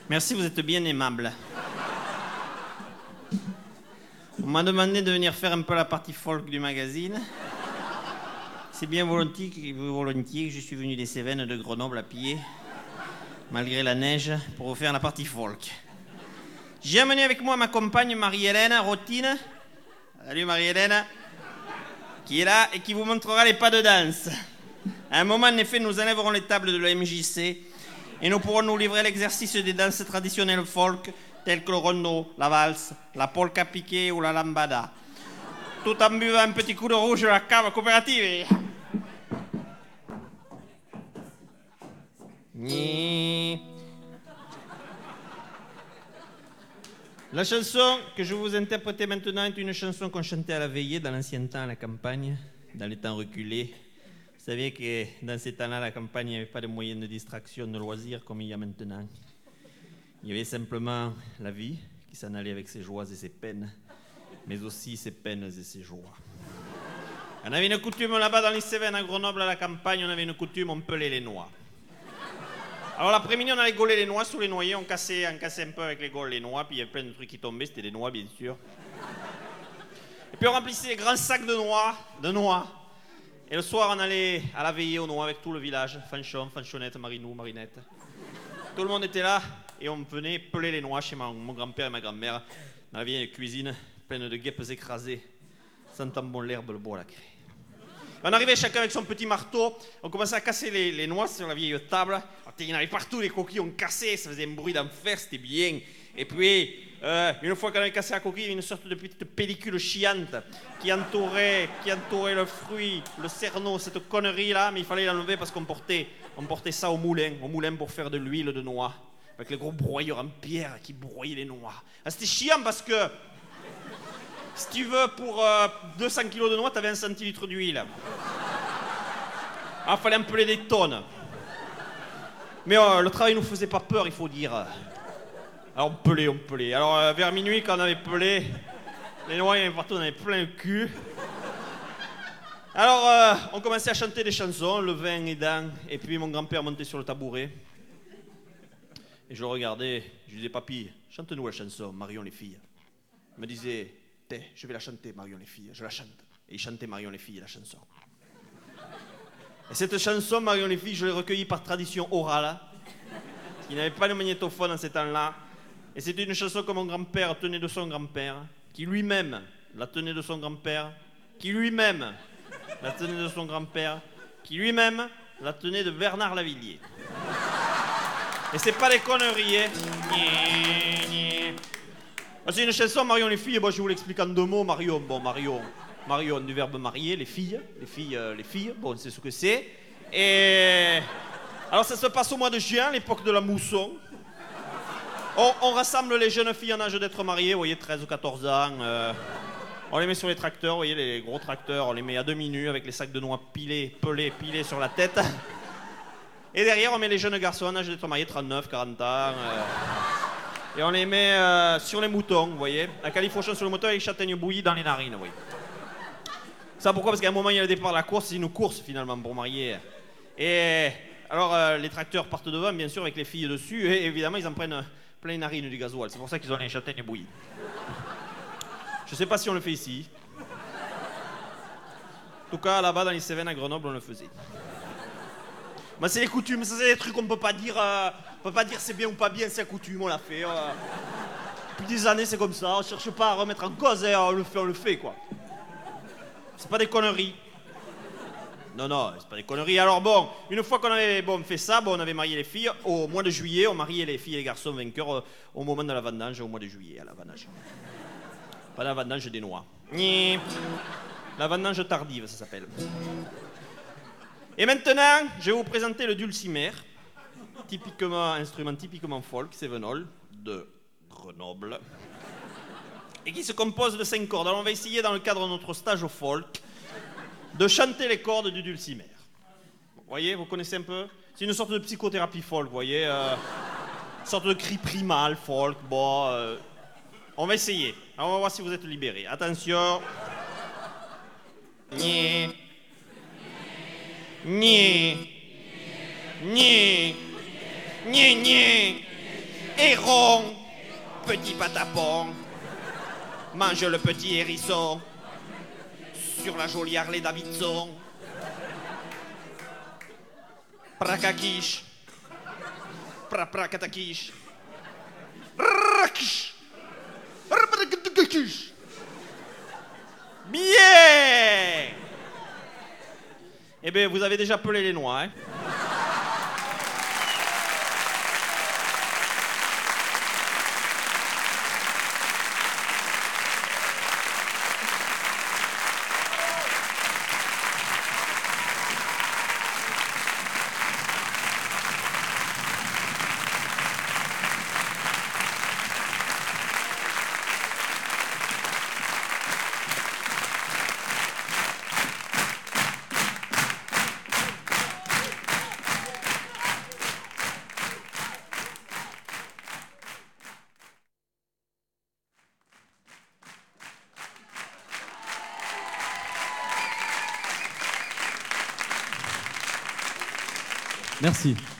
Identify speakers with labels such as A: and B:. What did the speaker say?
A: Merci, vous êtes bien aimable. On m'a demandé de venir faire un peu la partie folk du magazine. C'est bien volontiers que je suis venu des Cévennes de Grenoble à pied, malgré la neige, pour vous faire la partie folk. J'ai amené avec moi ma compagne Marie-Hélène Rotine. Salut Marie-Hélène. Qui est là et qui vous montrera les pas de danse. À un moment, en effet, nous enlèverons les tables de la MJC et nous pourrons nous livrer l'exercice des danses traditionnelles folk telles que le rondo, la valse, la polka piquée ou la lambada. Tout en buvant un petit coup de rouge de la cave coopérative. La chanson que je vais vous interpréter maintenant est une chanson qu'on chantait à la veillée dans l'ancien temps à la campagne, dans les temps reculés. Vous savez que dans ces temps-là, à la campagne, il n'y avait pas de moyens de distraction, de loisirs comme il y a maintenant. Il y avait simplement la vie qui s'en allait avec ses joies et ses peines, mais aussi ses peines et ses joies. On avait une coutume là-bas dans les Cévennes, à Grenoble, à la campagne, on avait une coutume, on pelait les noix. Alors l'après-midi, on allait gauler les noix sous les noyers, on cassait un peu avec les gaules les noix, puis il y avait plein de trucs qui tombaient, c'était des noix bien sûr. Et puis on remplissait les grands sacs de noix. Et le soir, on allait à la veillée aux noix avec tout le village, Fanchon, Fanchonnette, Marinou, Marinette. Tout le monde était là et on venait peler les noix chez mon grand-père et ma grand-mère dans la vieille cuisine, pleine de guêpes écrasées, sentant bon l'herbe, le bois, la craie. On arrivait chacun avec son petit marteau, on commençait à casser les noix sur la vieille table. Il y en avait partout, les coquilles, on cassait, ça faisait un bruit d'enfer, c'était bien. Et puis, une fois qu'on avait cassé la coquille, il y avait une sorte de petite pellicule chiante qui entourait le fruit, le cerneau, cette connerie-là, mais il fallait l'enlever parce qu'on portait ça au moulin pour faire de l'huile de noix, avec les gros broyeurs en pierre qui broyaient les noix. Ah, c'était chiant parce que, si tu veux, pour 200 kilos de noix, t'avais 1 centilitre d'huile. Ah, fallait empeler des tonnes. Mais le travail nous faisait pas peur, il faut dire. Alors on pelait. Alors vers minuit, quand on avait pelé, les noix, il y avait partout, on avait plein le cul. Alors on commençait à chanter des chansons, le vin aidant, et puis mon grand-père montait sur le tabouret. Et je le regardais, je lui disais, papy, chante-nous la chanson, Marion les filles. Il me disait, je vais la chanter, Marion les filles, je la chante. Et il chantait Marion les filles, la chanson. Et cette chanson, Marion les filles, je l'ai recueillie par tradition orale. Il n'avait pas de magnétophone en ces temps-là. Et c'était une chanson que mon grand-père tenait de son grand-père, qui lui-même la tenait de son grand-père, qui lui-même la tenait de son grand-père, qui lui-même la tenait de Bernard Lavilliers. Et c'est pas des conneries, hein. C'est une chanson, Marion les filles, bon, je vous l'explique en 2 mots. Marion, du verbe marier, les filles, bon, c'est ce que c'est. Et alors ça se passe au mois de juin, l'époque de la mousson. On rassemble les jeunes filles en âge d'être mariées, vous voyez, 13 ou 14 ans. On les met sur les tracteurs, vous voyez, les gros tracteurs, on les met à demi nus avec les sacs de noix pelés sur la tête. Et derrière, on met les jeunes garçons en âge d'être mariés, 39, 40 ans. Et on les met sur les moutons, vous voyez. La califourchon sur le mouton et les châtaignes bouillies dans les narines, vous voyez. Ça pourquoi? Parce qu'à un moment, il y a le départ de la course, c'est une course finalement pour marier. Et alors, les tracteurs partent devant, bien sûr, avec les filles dessus, et évidemment, ils en prennent plein les narines du gasoil. C'est pour ça qu'ils ont les châtaignes bouillies. Je sais pas si on le fait ici. En tout cas, là-bas, dans les Cévennes à Grenoble, on le faisait. Mais c'est les coutumes, ça c'est des trucs qu'on peut pas dire. On peut pas dire c'est bien ou pas bien, c'est la coutume, on l'a fait. Depuis des années, c'est comme ça. On cherche pas à remettre en cause, on le fait, quoi. C'est pas des conneries. Non, c'est pas des conneries. Alors bon, une fois qu'on avait fait ça, on avait marié les filles. Au mois de juillet, on mariait les filles et les garçons vainqueurs au moment de la vendange, au mois de juillet, à la vendange. Pas la vendange des noix. La vendange tardive, ça s'appelle. Et maintenant, je vais vous présenter le dulcimer, instrument typiquement folk, cévenol, de Grenoble, et qui se compose de 5 cordes. Alors on va essayer, dans le cadre de notre stage au folk, de chanter les cordes du dulcimer. Vous voyez, vous connaissez un peu? C'est une sorte de psychothérapie folk, vous voyez, une sorte de cri primal folk. Bon, on va essayer. Alors on va voir si vous êtes libérés. Attention. Ni. Ni. Ni. Ni. Ni. Héron, petit patapon, mange le petit hérisson sur la jolie Harley Davidson. Prakakish, praprakatakish, rakish, rabrakatakish. Bien. Eh bien, vous avez déjà pelé les noix, hein?
B: Merci.